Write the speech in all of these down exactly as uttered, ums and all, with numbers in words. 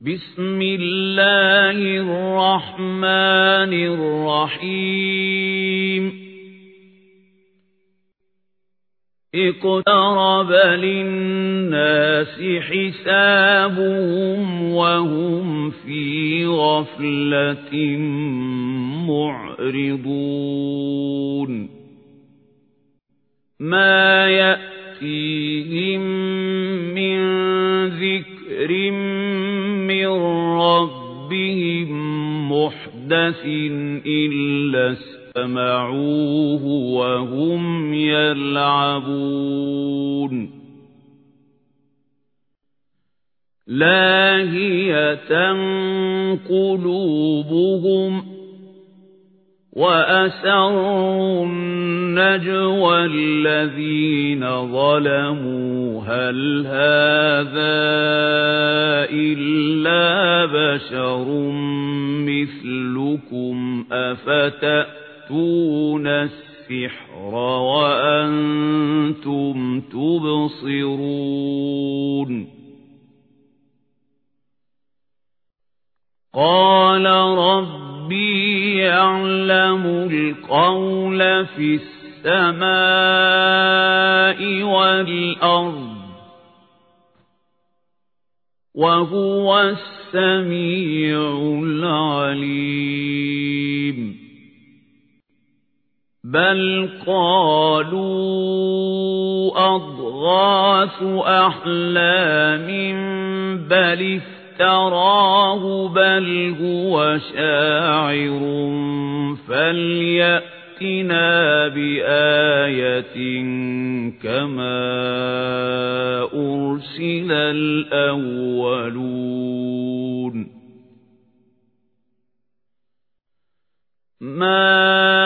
بسم الله الرحمن الرحيم اقترب للناس حسابهم وهم في غفلة معرضون ما يأتيهم من ذكر من ربهم محدث إلا استمعوه وهم يلعبون لاهية قلوبهم وأسروا النجوى الذين ظلموا هل هذا إلا بشر مثلكم أفتأتون السحر وأنتم تبصرون قال ربي يعلم القول في السماء والأرض وهو السميع العليم بل قالوا أضغاث أحلام بل افتراه بل هو شاعر فليأتنا بآية كما أرسل الأولون ما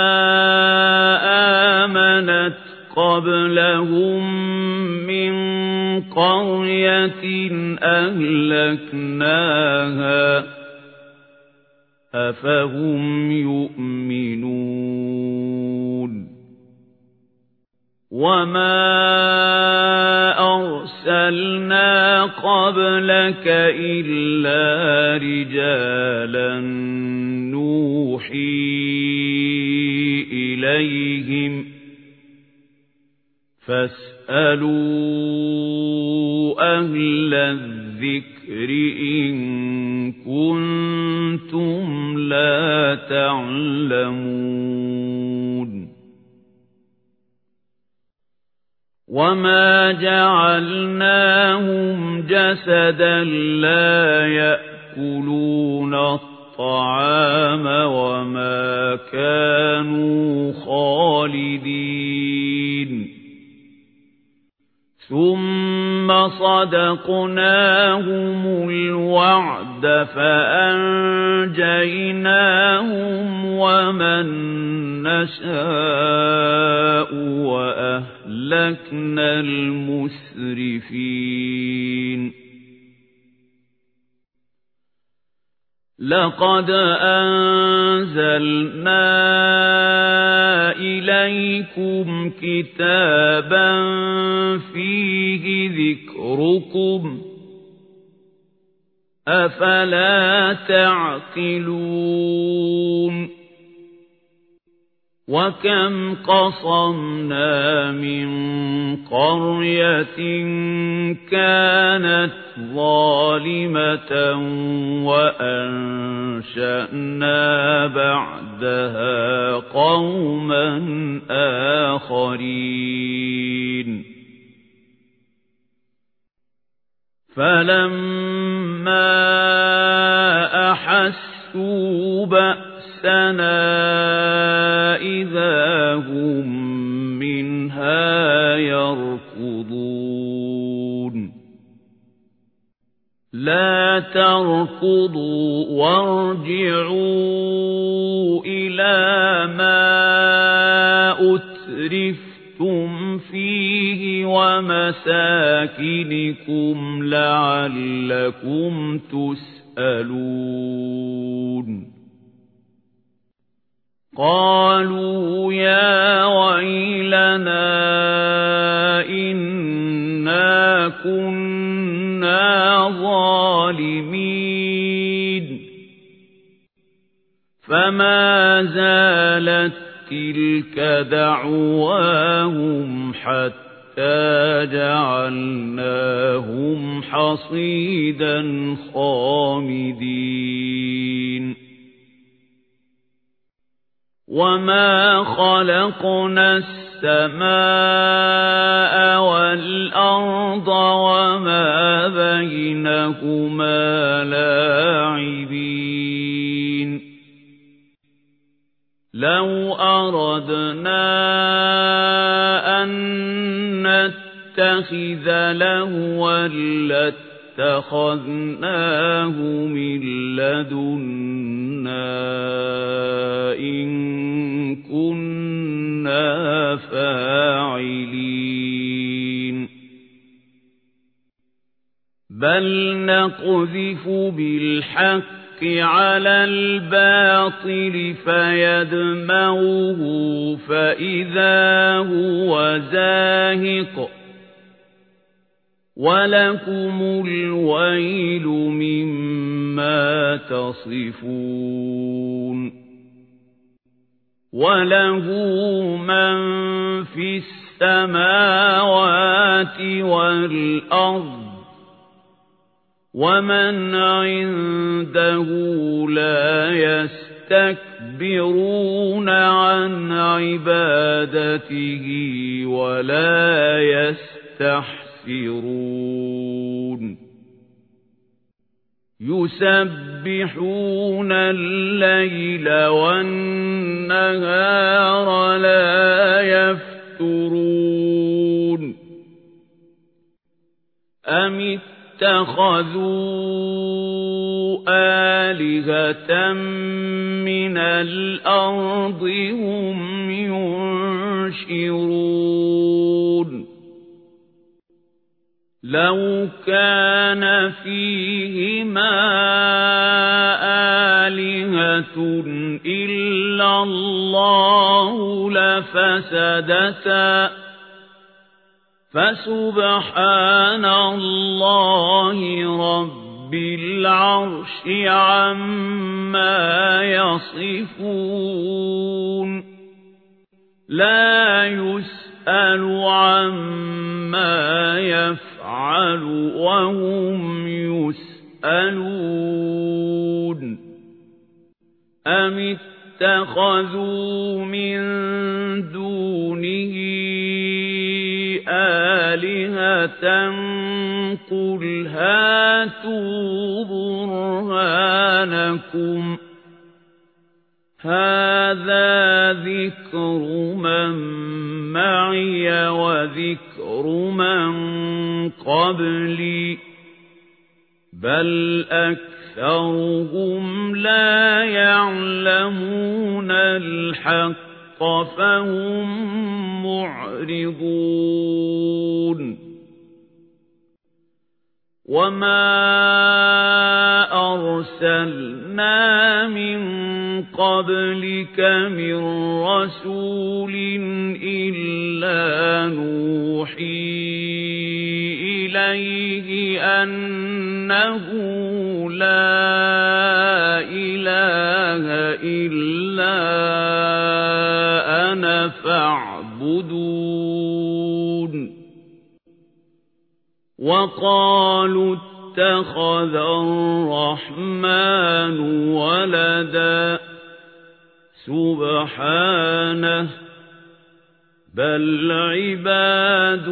آمنت قبلهم من قرية أهلكناها أفهم يؤمنون وما أرسلنا قبلك إلا رجالا نوحي إليهم فاسألوا أهل الذكر إن كنتم لا تعلمون وما جعلناهم جسدا لا يأكلون الطعام وما كانوا خالدين ثم صدقناهم الوعد فأنجيناهم ومن نشاء وأهلكنا المسرفين لقد أنزلنا إليكم كتابا فيه ذكركم أفلا تعقلون وكم قصمنا من قرية كانت ظالمة وأنشأنا بعدها قوما آخرين فلما أحسوا بأسنا إذا هم منها يركضون لا تركضوا وارجعوا إلى ما أترفتم فيه ومساكنكم لعلكم تسألون قالوا يا ويلنا إنا كنا كُنَّا ظَالِمِينَ فَمَا زَالَتْ تِلْكَ دَعْوَاهُمْ حَتَّى جَعَلْنَاهُمْ حَصِيدًا خَامِدِينَ وَمَا خَلَقْنَا السَّمَاءَ وَالْأَرْضَ وَمَا بَيْنَهُمَا لَاعِبِينَ لَوْ أَرَدْنَا أَن نَّتَّخِذَ لَهْوًا لَّاتَّخَذْنَاهُ مِن لَّدُنَّا إِن كُنَّا فَاعِلِينَ بَلْ نَقْذِفُ بِالْحَقِّ عَلَى الْبَاطِلِ فَيَدْمَغُهُ فَإِذَا هُوَ زَاهِقٌ وَلَكُمُ الْوَيْلُ مِمَّا تَصِفُونَ وَلَهُ مَن فِي السَّمَاوَاتِ وَالْأَرْضِ وَمَنْ عِندَهُ لَا يَسْتَكْبِرُونَ عَنْ عِبَادَتِهِ وَلَا يَسْتَحْسِرُونَ يُسَبِّحُونَ اللَّيْلَ وَالنَّهَارَ لَا يَفْتُرُونَ أَمِ اتَّخَذُوا آلِهَةً مِّنَ الْأَرْضِ هُمْ يُنشِرُونَ لَوْ كَانَ فِيهِمَا آلِهَةٌ إِلَّا اللَّهُ لَفَسَدَتَا فَسُبْحَانَ اللَّهِ رَبِّ الْعَرْشِ عَمَّا يَصِفُونَ لَا يُسْأَلُ عَمَّا يَفْعَلُ وَهُمْ يُسْأَلُونَ أَمِ اتَّخَذُوا مِن دُونِهِ آلِهَةً قُلْ هَاتُوا بُرْهَانَكُمْ هَذَا ذِكْرُ مَن مَّعِيَ وَذِكْرُ مَن قَبْلِي بَلْ أَكْثَرُهُمْ لَا يَعْلَمُونَ الْحَقَّ فَهُمْ مُعْرِضُونَ وَمَا أَرْسَلْنَا مِن قَبْلِكَ مِن رَّسُولٍ إِلَّا نُوحِي إِلَيْهِ أَنَّهُ لَا إِلَٰهَ إِلَّا أَنَا فَاعْبُدُونِ وَقَالُوا اتَّخَذَ الرَّحْمَنُ وَلَدًا سُبْحَانَهُ بَلْ عِبَادٌ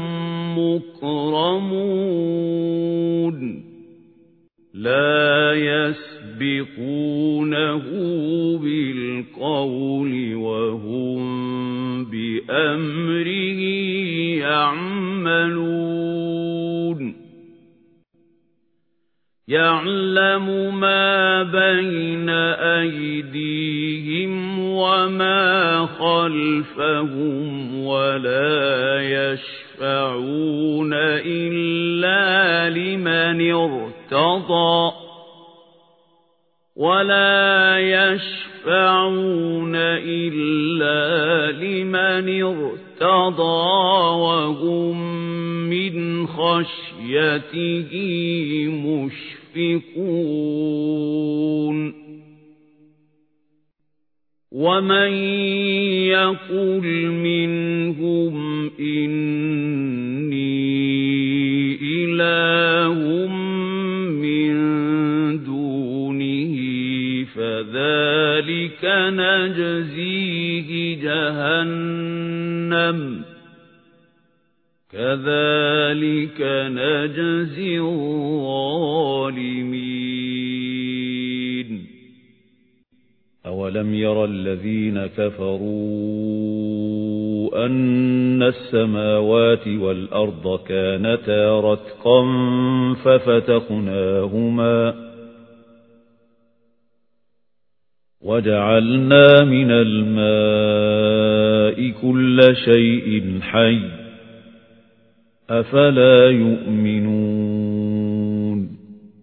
مُكْرَمُونَ لَا يَسْبِقُونَهُ بِالْقَوْلِ وَهُمْ بِأَمْرِهِ يَعْمَلُونَ يَعْلَمُ مَا بَيْنَ أَيْدِيهِمْ وَمَا خَلْفَهُمْ وَلَا يَشْفَعُونَ إِلَّا لِمَنِ ارْتَضَى وَلَا يَشْفَعُونَ إِلَّا لِمَنِ ارْتَضَى مُقْتَضَى وَهُمْ مِنْ خَشْيَتِهِ مُشْفِقُونَ وَمَنْ يَقُلْ مِنْهُمْ إِنِّي إِلَٰهٌ مِّن دُونِهِ فَذَلِكَ نَجْزِيهِ جَهَنَّمَ كَذَلِكَ نَجْزِي الظَّالِمِينَ أَوَلَمْ يَرَ الَّذِينَ كَفَرُوا أَنَّ السَّمَاوَاتِ وَالْأَرْضَ كَانَتَا رَتْقًا فَفَتَقْنَاهُمَا وَجَعَلْنَا مِنَ الْمَاءِ كُلَّ شَيْءٍ حَيٍّ أَفَلَا يُؤْمِنُونَ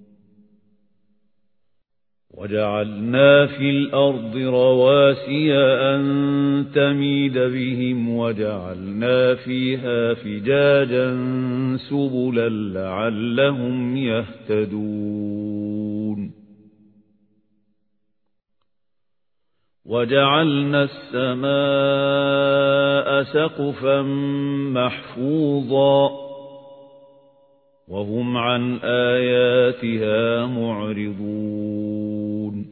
وَجَعَلْنَا فِي الْأَرْضِ رَوَاسِيَ أَن تَمِيدَ بِهِمْ وَجَعَلْنَا فِيهَا فِجَاجًا سُبُلًا لَّعَلَّهُمْ يَهْتَدُونَ وَجَعَلْنَا السَّمَاءَ سَقْفًا مَّحْفُوظًا وَهُمْ عَنْ آيَاتِهَا مُعْرِضُونَ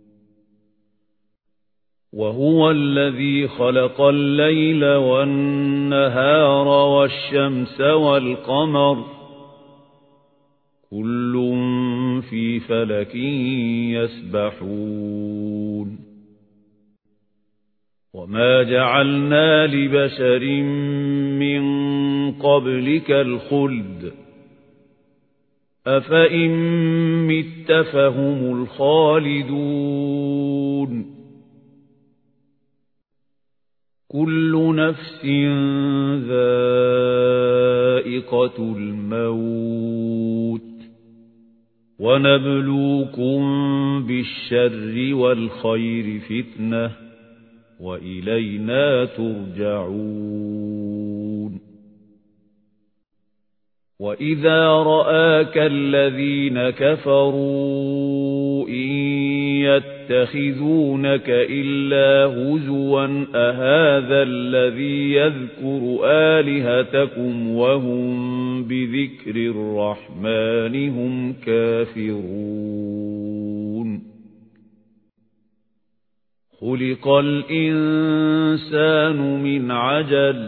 وَهُوَ الَّذِي خَلَقَ اللَّيْلَ وَالنَّهَارَ وَالشَّمْسَ وَالْقَمَرَ كُلٌّ فِي فَلَكٍ يَسْبَحُونَ وَمَا جَعَلْنَا لِبَشَرٍ مِّن قَبْلِكَ الْخُلْدَ أَفَإِن مِّتَّ فَهُمُ الْخَالِدُونَ كُلُّ نَفْسٍ ذَائِقَةُ الْمَوْتِ وَنَبْلُوكُم بِالشَّرِّ وَالْخَيْرِ فِتْنَةً وَإِلَيْنَا تُرْجَعُونَ وَإِذَا رَآكَ الَّذِينَ كَفَرُوا إِن يَتَّخِذُونَكَ إِلَّا هُزُوًا أَهَذَا الَّذِي يَذْكُرُ آلِهَتَكُمْ وَهُمْ بِذِكْرِ الرَّحْمَنِ هُمْ كَافِرُونَ خُلِقَ الْإِنسَانُ مِنْ عَجَلٍ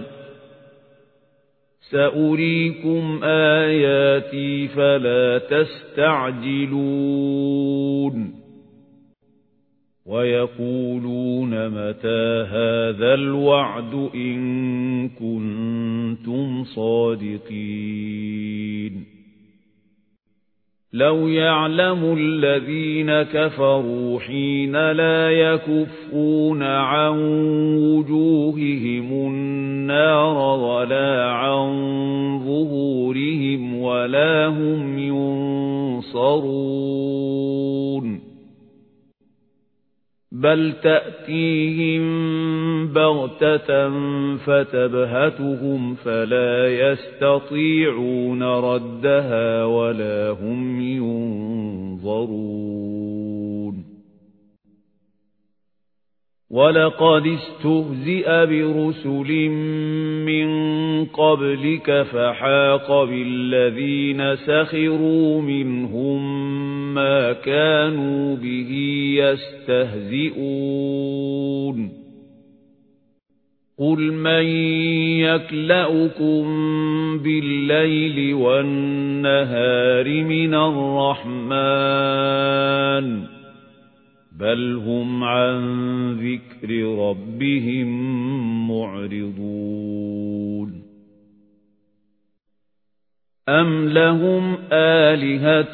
سَأُرِيكُمْ آيَاتِي فَلَا تَسْتَعْجِلُونَ وَيَقُولُونَ مَتَى هَذَا الْوَعْدُ إِن كُنتُمْ صَادِقِينَ لَوْ يَعْلَمُ الَّذِينَ كَفَرُوا حِينَ لَا يَكُفُّونَ عَن وُجُوهِهِمُ النَّارَ وَلَا عَن ظُهُورِهِمْ وَلَا هُمْ يُنصَرُونَ بَلْ تَأْتِيهِم بَغْتَةً فَتَبْهَتُهُمْ فَلَا يَسْتَطِيعُونَ رَدَّهَا وَلَا هُمْ يُنظَرُونَ وَلَقَدِ اسْتُهْزِئَ بِرُسُلٍ مِّن قَبْلِكَ فَحَاقَ بِالَّذِينَ سَخِرُوا مِنْهُم مَّا كَانُوا بِهِ يَسْتَهْزِئُونَ قُلْ مَن يَكْلَؤُكُم بِاللَّيْلِ وَالنَّهَارِ مِنَ الرَّحْمَنِ بَلْ هُمْ عَن ذِكْرِ رَبِّهِمْ مُعْرِضُونَ أَمْ لَهُمْ آلِهَةٌ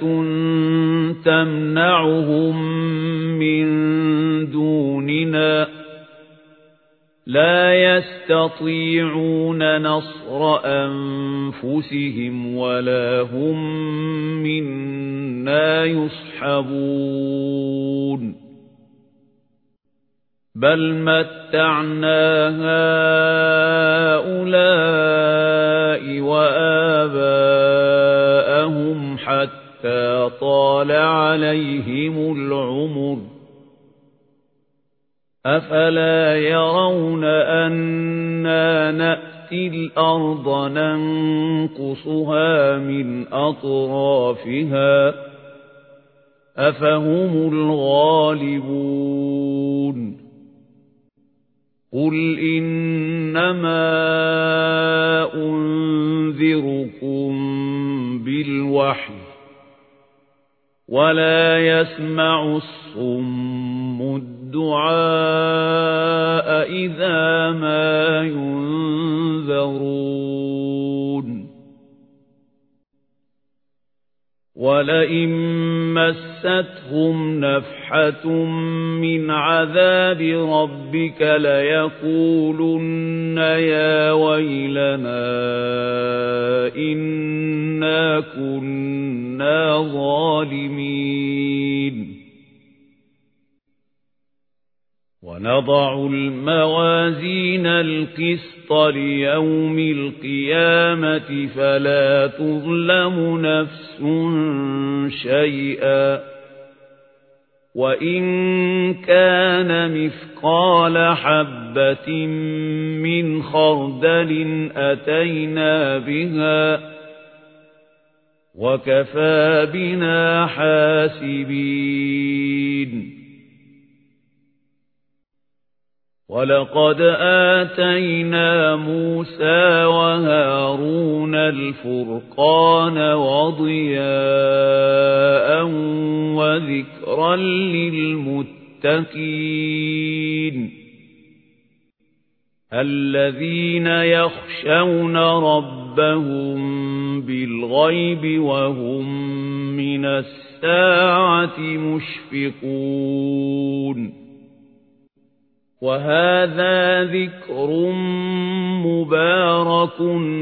تَمْنَعُهُم مِّن دُونِنَا لَا يَسْتَطِيعُونَ نَصْرَ أَنفُسِهِمْ وَلَا هُم مِّنَّا يُصْحَبُونَ بل متعنا هؤلاء وآباءهم حتى طال عليهم العمر أفلا يرون أنا نأتي الأرض ننقصها من أطرافها أفهم الغالبون قل إنما أنذركم بالوحي ولا يسمع الصم الدعاء إذا ما ينذرون ولئن مستهم نفحة من عذاب ربك ليقولن يا ويلنا إنا كنا ظالمين ونضع الموازين القسط ليوم القيامة فلا تظلم نفس شيئا وإن كان مثقال حبة من خردل أتينا بها وكفى بنا حاسبين ولقد آتينا موسى وهارون الفرقان وضياء وذكرا للمتقين الذين يخشون ربهم بالغيب وهم من الساعة مشفقون وهذا ذكر مبارك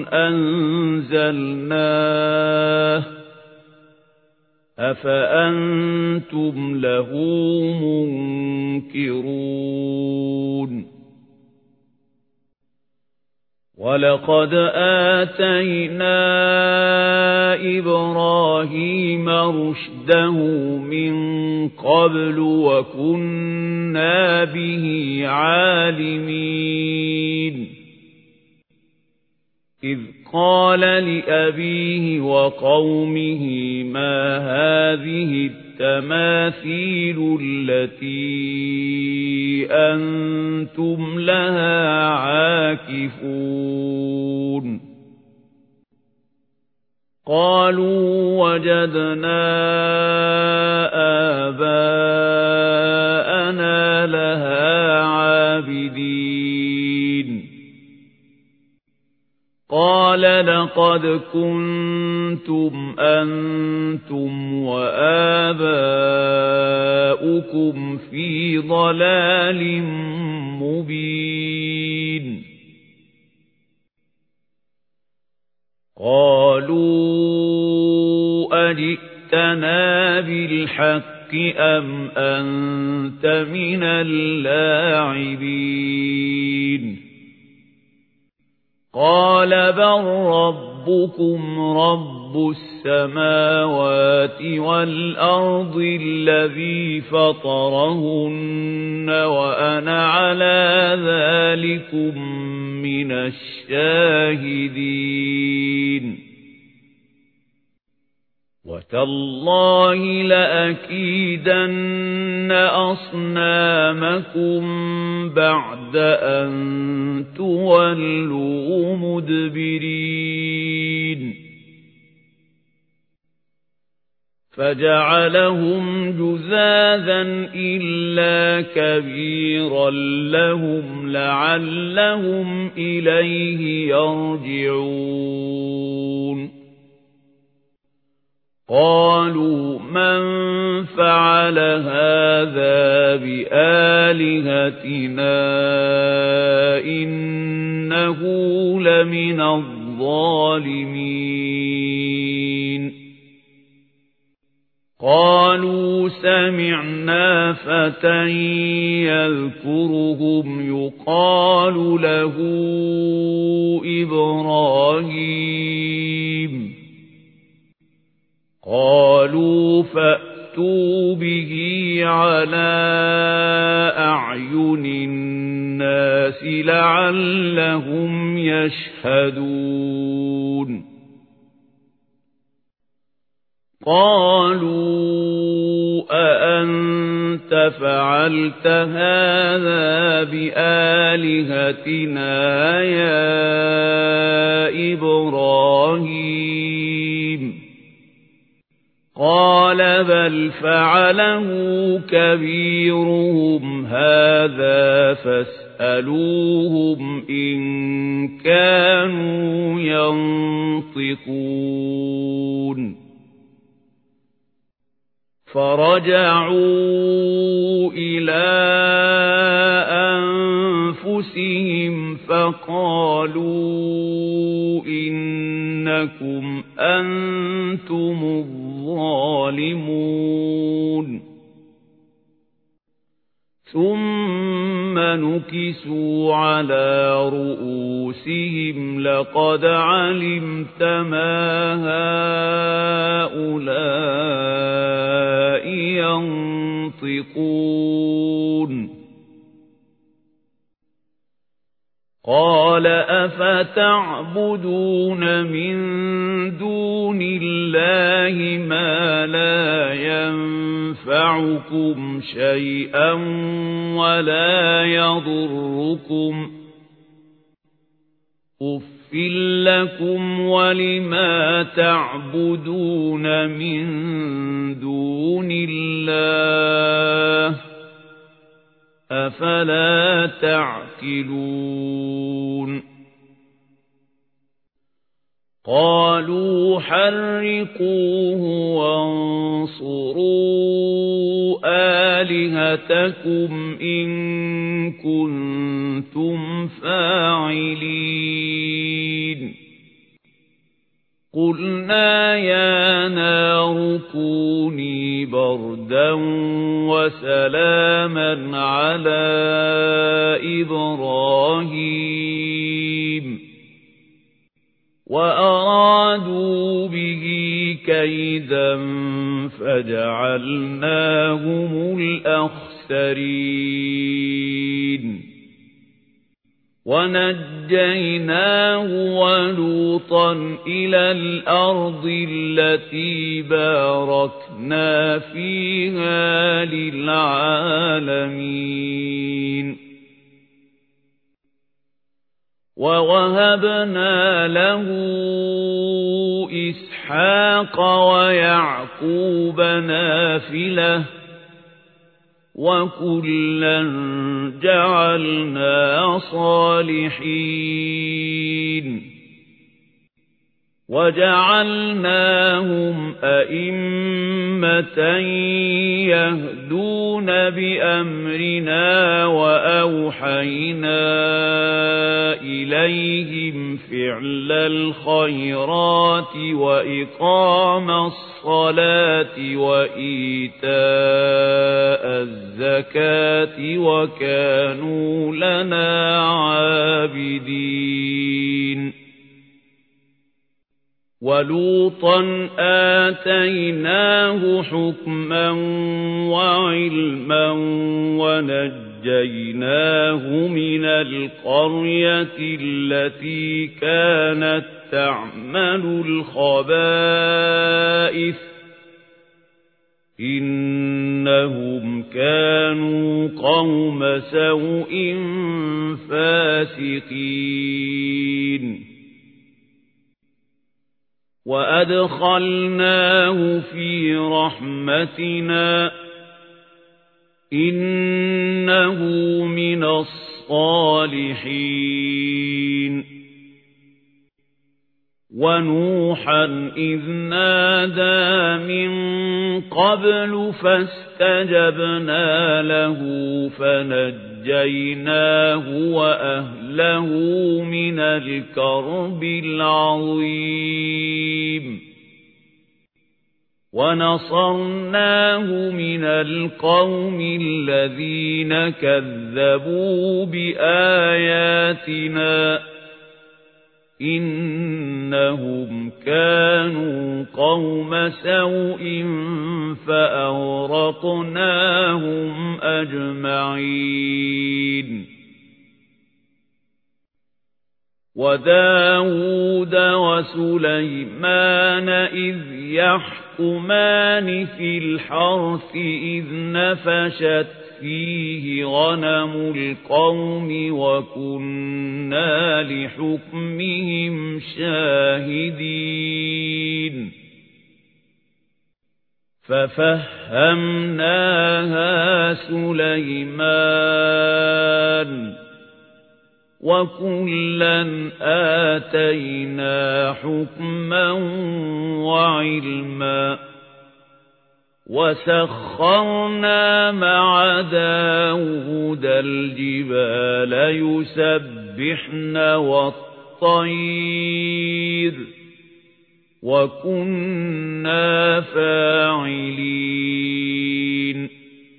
أنزلناه أفأنتم له منكرون ولقد آتينا إبراهيم رشده من قبل وكنا به عالمين إذ قال لأبيه وقومه ما هذه التماثيل التي أنتم لها عاكفون قالوا وجدنا آباءنا لها عابدين قال لقد كنتم أنتم وآباؤكم في ضلال مبين قالوا أجئتنا بالحق أم أنت من اللاعبين قال بل ربكم رب السماوات والأرض الذي فطرهن وأنا على ذلكم من الشاهدين وتالله لأكيدن أصنامكم بعد أن تولوا مدبرين فجعلهم جذاذا إلا كبيرا لهم لعلهم إليه يرجعون قالوا من فعل هذا بآلهتنا إنه لمن الظالمين قالوا سمعنا فتى يذكرهم يقال له إبراهيم قالوا فأتوا به على أعين الناس لعلهم يشهدون قالوا أأنت فعلت هذا بآلهتنا يا إبراهيم قال بل فعله كبيرهم هذا فاسألوهم إن كانوا ينطقون فرجعوا إلى أنفسهم فقالوا إنكم أنتم الظالمون ثم نكسوا على رؤوسهم لقد علمت ما هؤلاء ينطقون قال أفتعبدون من دون الله ما لا ينفعكم شيئا ولا يضركم أف لكم ولما تعبدون من دون الله أفلا تعقلون قالوا حرقوه وانصروا آلهتكم إن كنتم فاعلين قلنا يا نار كوني بردا وسلاما على إبراهيم وأرادوا به كيدا فجعلناهم الأخسرين ونجيناه ولوطا إلى الأرض التي باركنا فيها للعالمين ووهبنا له إسحاق ويعقوب نافلة وكلا جعلنا صالحين وجعلناهم أئمة يهدون بأمرنا وأوحينا إليهم فعل الخيرات وإقام الصلاة وإيتاء الزكاة وكانوا لنا عابدين ولوطا آتيناه حكما وعلما ونجيناه من القرية التي كانت تعمل الخبائث إنهم كانوا قوم سوء فاسقين وأدخلناه في رحمتنا إنه من الصالحين ونوحا إذ نادى من قبل فاستجبنا له فنجيناه وأهله من الكرب العظيم وَنَصَرْنَاهُ مِنَ الْقَوْمِ الَّذِينَ كَذَّبُوا بِآيَاتِنَا إِنَّهُمْ كَانُوا قَوْمَ سَوْءٍ فَأَغْرَقْنَاهُمْ أَجْمَعِينَ وَدَاوُودَ وَسُلَيْمَانَ إِذْ يَحْكُمَانِ فِي الْحَرْثِ إِذْ نَفَشَتْ فِيهِ غَنَمُ الْقَوْمِ وَكُنَّا لِحُكْمِهِمْ شَاهِدِينَ فَفَهَّمْنَاهَا سُلَيْمَانَ وَكُلًّا آتَيْنَا حُكْمًا وَعِلْمًا وَسَخَّرْنَا مَعَ دَاوُودَ الْجِبَالَ يُسَبِّحْنَ وَالطَّيْرَ وَكُنَّا فَاعِلِينَ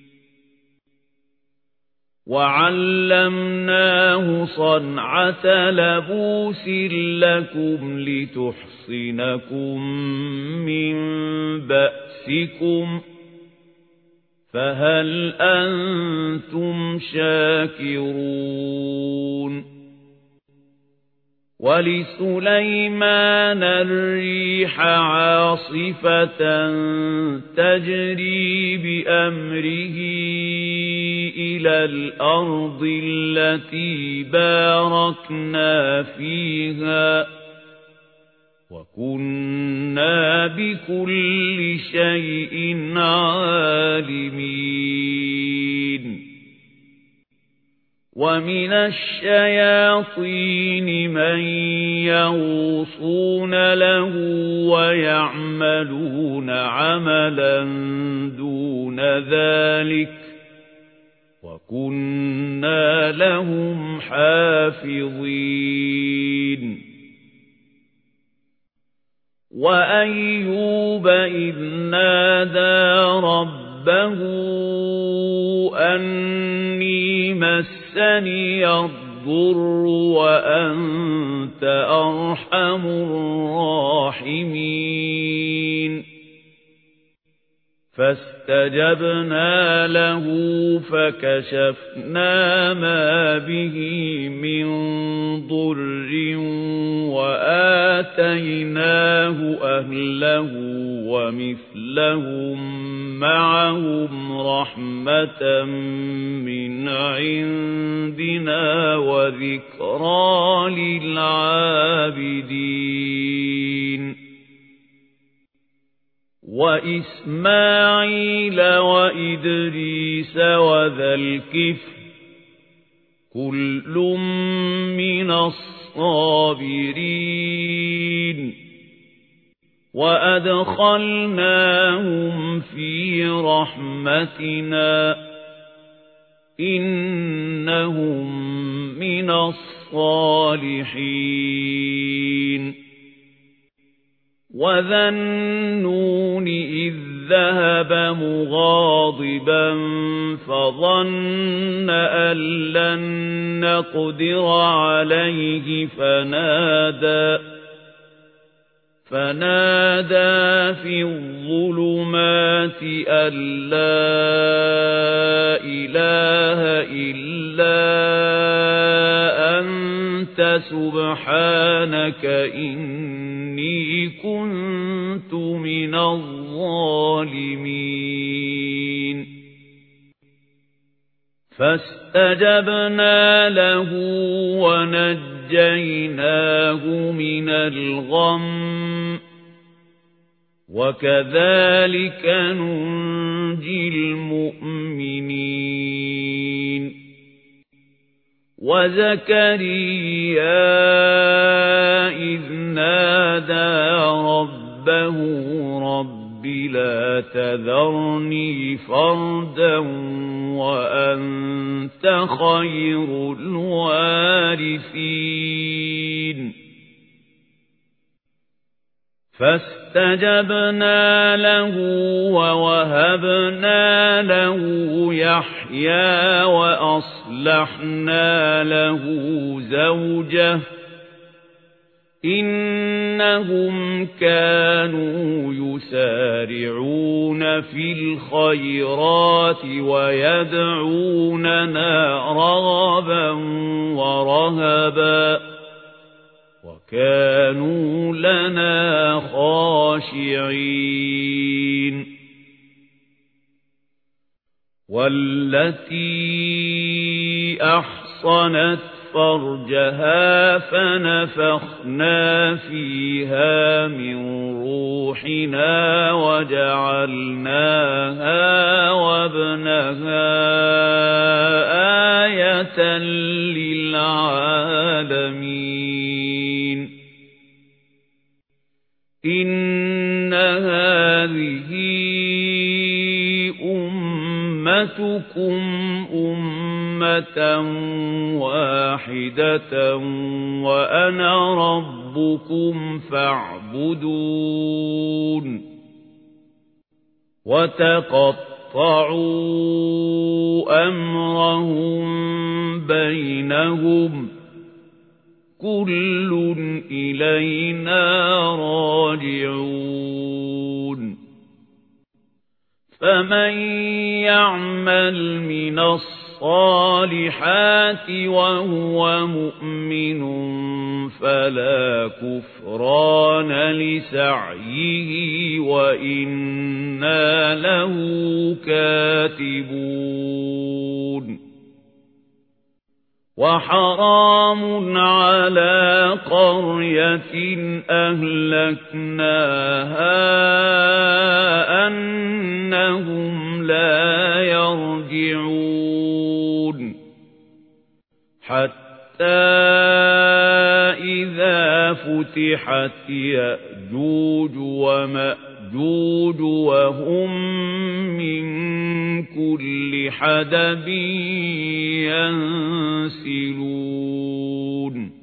وَعَلَّمْنَاهُ صَنْعَةَ لَبُوسٍ لَكُمْ لِتُحْصِنَكُمْ مِنْ بَأْسِكُمْ فَهَلْ أَنْتُمْ شَاكِرُونَ وَلِسُلَيْمَانَ الرِّيحَ عَاصِفَةً تَجْرِي بِأَمْرِهِ إِلَى الْأَرْضِ الَّتِي بَارَكْنَا فِيهَا وَكُنَّا بِكُلِّ شَيْءٍ عَالِمِينَ وَمِنَ الشَّيَاطِينِ مَن يَغُوصُونَ لَهُ وَيَعْمَلُونَ عَمَلًا دُونَ ذَلِكَ وَكُنَّا لَهُمْ حَافِظِينَ وَأَيُّوبَ إِذْ نَادَى رَبَّهُ أَنِّي مَسَّنِيَ الضُّرُّ وَأَنْتَ أَرْحَمُ الرَّاحِمِينَ فَاسْتَجَبْنَا لَهُ فَكَشَفْنَا مَا بِهِ مِنْ ضُرٍّ وَآتَيْنَاهُ أَهْلَهُ وَمِثْلَهُمْ مَعَهُمْ رَحْمَةً مِنْ عِنْدِنَا وَذِكْرَى لِلْعَابِدِينَ وَإِسْمَاعِيلَ وَإِدْرِيسَ وَذَا الْكِفْلِ كُلٌّ مِنَ الصَّابِرِينَ وَأَدْخَلْنَاهُمْ فِي رَحْمَتِنَا إِنَّهُمْ مِنَ الصَّالِحِينَ وَذَا النُّونِ إِذ ذَهَبَ مُغَاضِبًا فَظَنَّ أَن لَّن نَّقْدِرَ عَلَيْهِ فَنَادَى فَنَادَى فِي الظُّلُمَاتِ أَن لَّا إِلَٰهَ إِلَّا أَنتَ سُبْحَانَكَ إِنِّي كُنتُ مِنَ الظَّالِمِينَ فَاسْتَجَبْنَا لَهُ وَنَجَّيْنَاهُ مِنَ الْغَمِّ وَكَذَلِكَ نُنْجِي الْمُؤْمِنِينَ وَزَكَرِيَّا إِذْ نَادَى رَبَّهُ رَبِّ لَا تَذَرْنِي فَرْدًا وَأَنْتَ خَيْرُ الْوَارِثِينَ فاستجبنا له ووهبنا له يحيى وأصلحنا له زوجه إنهم كانوا يسارعون في الخيرات ويدعوننا رغبا ورهبا وكانوا لنا خاشعين والتي أحصنت فرجها فنفخنا فيها من روحنا وجعلناها وابنها آية للعالمين إن هذه أمتكم أمة واحدة وأنا ربكم فاعبدون وتقطعوا أمرهم بينهم كل إلينا راجعون فمن يعمل من الصالحات وهو مؤمن فلا كفران لسعيه وإنا له كاتبون وحرام على قرية أهلكناها أنهم لا يرجعون حتى إذا فتحت يأجوج ومأجوج وهم من كل حدب ينسلون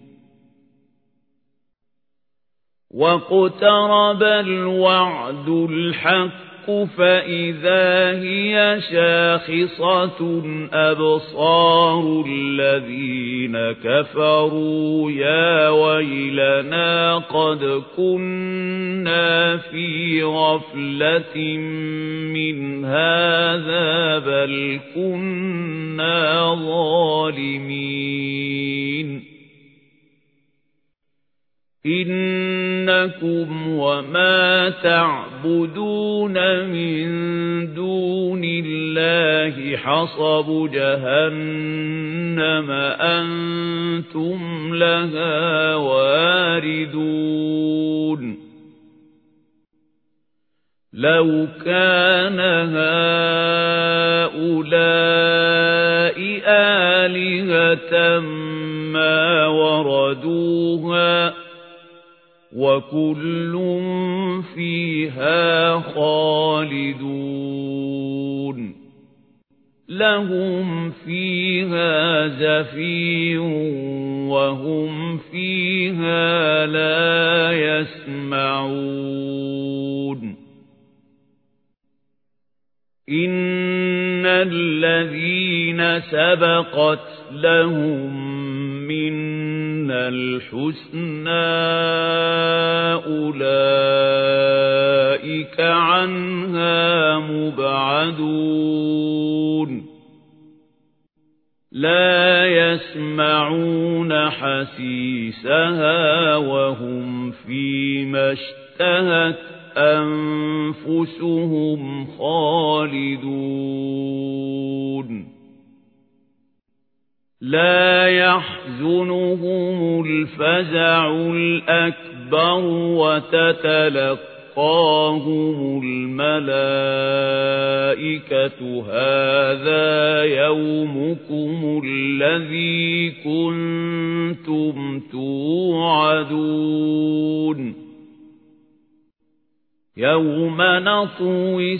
واقترب الوعد الحق فإذا هي شاخصة أبصار الذين كفروا يا ويلنا قد كنا في غفلة من هذا بل كنا ظالمين إنكم وما تعبدون من دون الله حصب جهنم أنتم لها واردون لو كان هؤلاء آلهة ما وردوها وكل فيها خالدون لهم فيها زفير وهم فيها لا يسمعون إن الذين سبقت لهم منا الحسنى أولئك عنها مبعدون لا يسمعون حسيسها وهم فيما اشتهت أنفسهم خالدون لا يحزنهم الفزع الأكبر وتتلقاهم الملائكة هذا يومكم الذي كنتم توعدون يوم نطوي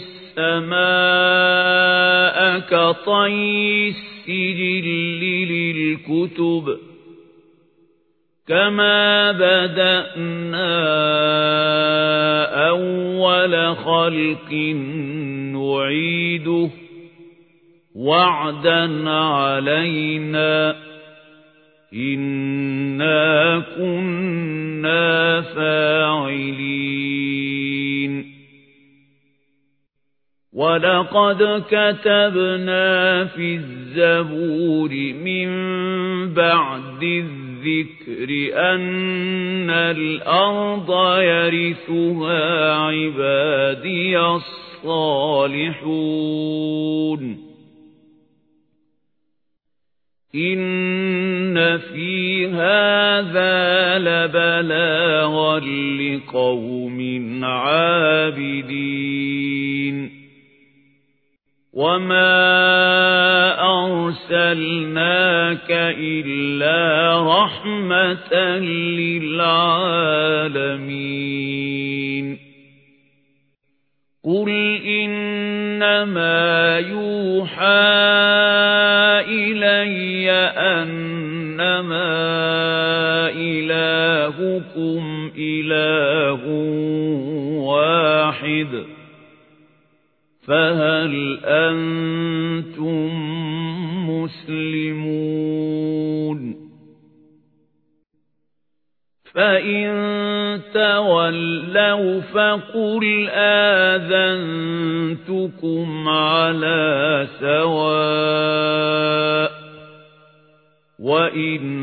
السماء كطي السجل للكتب كما بدأنا أول خلق نعيده وعدا علينا إنا كنا فاعلين ولقد كتبنا في الزبور من بعد الذكر أن الأرض يرثها عبادي الصالحون إن في هذا لبلاغا لقوم عابدين وما أرسلناك إلا رحمة للعالمين قل إنما يوحى إلي أنما إلهكم إله واحد فهل أنتم مسلمون فإن تولوا فقل آذنتكم على سواء وإن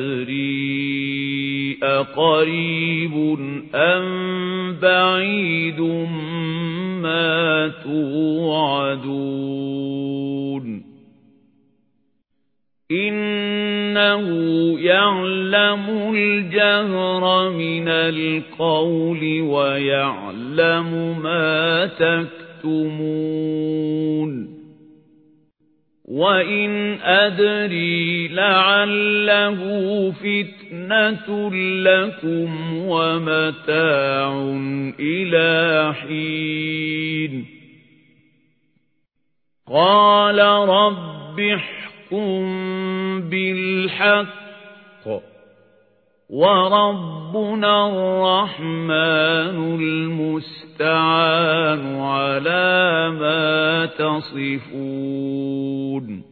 أدري أقريب أم بعيد ما توعدون إنه يعلم الجهر من القول ويعلم ما تكتمون وإن أدري لعله فتنة لكم ومتاع إلى حين قال رب احكم بالحق وربنا الرحمن المستعان على ما تصفون